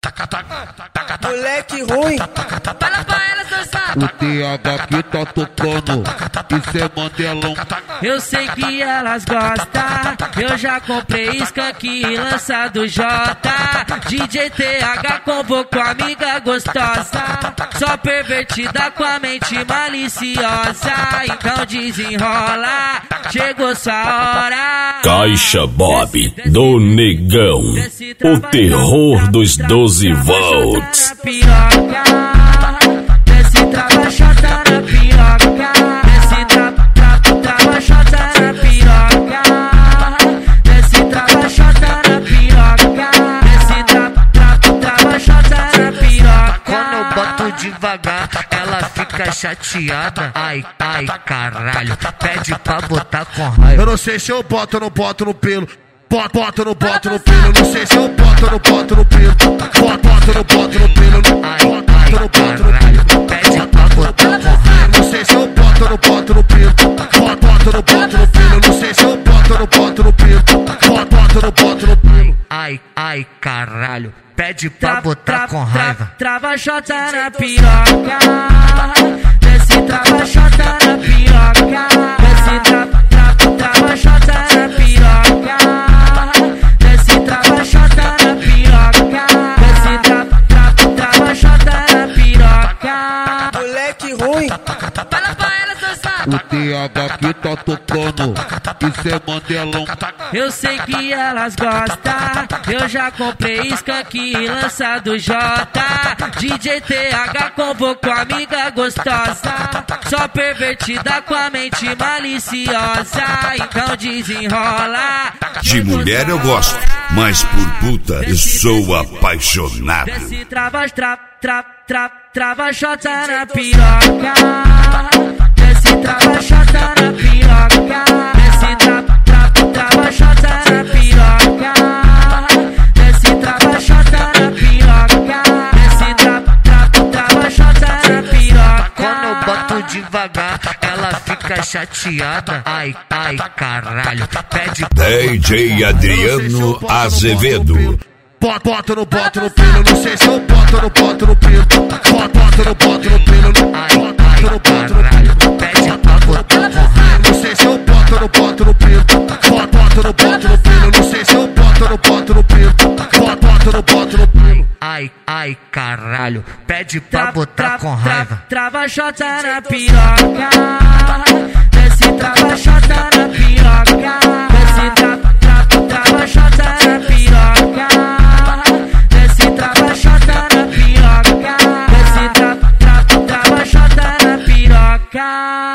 Moleque ruim. Fala pra ela dançar. O TH que tá tocando, isso é Mandelão. Eu sei que elas gostam. Eu já comprei skunk lançado J. DJ TH convocou amiga gostosa, só pervertida com a mente maliciosa. Então desenrola, chegou sua hora. Caixa Bob do Negão, o terror dos 12 volts. Desce trava chata na piroca. Desce trava chata na piroca. Desce trava chata na piroca. Desce trava chata na piroca. Quando eu boto devagar, ela fica chateada. Ai, ai, caralho, pede pra botar com raiva. Eu não sei se eu boto ou não boto no pelo. Boto ou não boto no pelo. Eu não sei se eu boto ou não boto no pelo. Boto ou não boto no pelo. Ai, ai, caralho, pede pra botar com raiva. Eu não sei se eu boto ou não boto no pelo. Boto ou não boto no pelo. Eu não sei se eu boto ou não boto no pelo. Boto ou não boto no pelo. Ai, ai, caralho, pede pra botar com raiva. Trava chota na piroca. Desce trava chota na piroca. Desce trava chota na piroca. Desce trava chota na piroca. Desce trava chota na piroca. Moleque ruim. Fala pra ela dançar. O TH que tá tocando, isso é Mandelão. Eu sei que elas gostam. Eu já comprei skunk lançado J. DJ TH convocou amiga gostosa, só pervertida com a mente maliciosa. Então desenrola. De mulher eu gosto, mas por puta eu sou apaixonado. Desce trava chota na piroca. Desce trava chota na piroca. Desce trava chota na piroca. Desce trava chota na piroca. Desce trava chota na piroca. Quando eu boto devagar, ela fica chateada. Ai, ai, caralho, pede pra DJ Adriano Azevedo. Boto ou não boto no pelo. Eu não sei se eu boto ou não boto no pelo. Boto ou não boto no pelo. ai, ai, caralho, pede pra botar com raiva. Eu não sei se eu boto ou não boto no pelo. Boto ou não boto no pelo. Eu não sei se eu boto ou não boto no pelo. Boto ou não boto no pelo. Ai, ai, caralho, pede pra botar com raiva. Trava chota na piroca. Desce trava chota na piroca. Desce trava chota na piroca. Desce trava chota na piroca. Desce trava chota na piroca.